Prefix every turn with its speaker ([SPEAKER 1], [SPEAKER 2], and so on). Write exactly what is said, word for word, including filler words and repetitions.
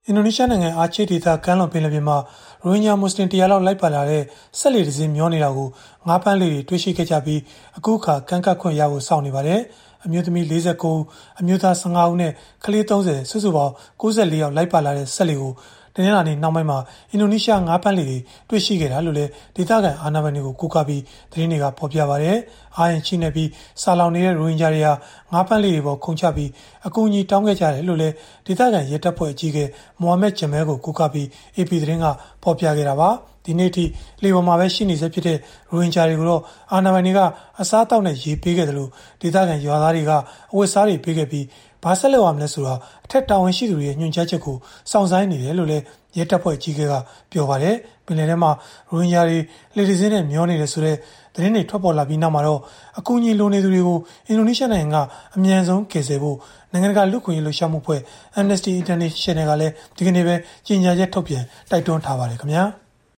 [SPEAKER 1] အင်ဒိုနီးရှားနိုင်ငံအာချေဒေသကမ်းလွန်ပင်လယ်ပြင်မှာရိုဟင်ဂျာမွတ်စလင်တရာလောက်လိုက်ပါလာတဲ့ဆက်လေတစ်စင်းမျောနေတာကိုငါးပန်းလေးတွေတွေ့ရှိခဲ့ကြပြီးအခုအခါကမ်းကပ်ခွင့်ရဖို့စောင့်နေပါတယ်။အမျိုးသမီး၄၉ဦးအမျိုးသား၁၅ဦးနဲ့ကလေး၃၀စုစုပေါင်း၉၄ယောက်လိုက်ပါလာတဲ့ဆက်လေကိုတနင်္လာနေ့နောက်ပိုင်းမှာအင်ဒိုနီးရှားငါးပန်းလေးတွေတွေ့ရှိခဲ့တာလို့လည်းဒေသခံအာဏာပိုင်တွေကိုကူကာပြီးသတင်းတွေကဖော်ပြပါတယ်။အာရင်ချိနေပြီးစာလောင်နေတဲ့ရိုဟင်ဂျာတွေဟာငါးပန်းလေးတွေပေါ်ခုန်ချပြီးအကူအညီတောင်းခဲ့ကြတယ်လို့လည်းဒေသခံရဲတပ်ဖွဲ့အကြီးအကဲမိုဟာမက်ဂျမဲကိုကူကာပြီး အေပီ သတင်းကဖော်ပြခဲ့တာပါ။ဒီနေ့ထိလေပေါ်မှာပဲရှိနေစေဖြစ်တဲ့ရိုဟင်ဂျာတွေကိုတော့အာဏာပိုင်တွေကအစားအသောက်နဲ့ရေပေးခဲ့တယ်လို့ဒေသခံရွာသားတွေကအဝတ်စားတွေပေးခဲ့ပြီးဘာဆက်လုပ်ရမလဲဆိုတာအထက်တာဝန်ရှိသူတွေရဲ့ညွှန်ကြားချက်ကိုစောင့်ဆိုင်းနေတယ်လို့လည်းရဲတပ်ဖွဲ့အကြီးအကဲကပြောပါတယ်။ပင်လယ်ထဲမှာရိုဟင်ဂျာတွေလေတစ်စင်းနဲ့မျောနေတယ်ဆိုတဲ့သတင်းတွေထွက်ပေါ်လာပြီးနောက်မှာတော့အကူအညီလိုနေသူတွေကိုအင်ဒိုနီးရှားနိုင်ငံကအမြန်ဆုံးကယ်ဆယ်ဖို့နိုင်ငံတကာလူ့အခွင့်အရေးလှုပ်ရှားမှုအဖွဲ့ Amnesty International ကလည်းဒီကနေ့ပဲကြေညာချက်ထုတ်ပြန်တိုက်တွန်းထားပါတယ်ခင်ဗျာ။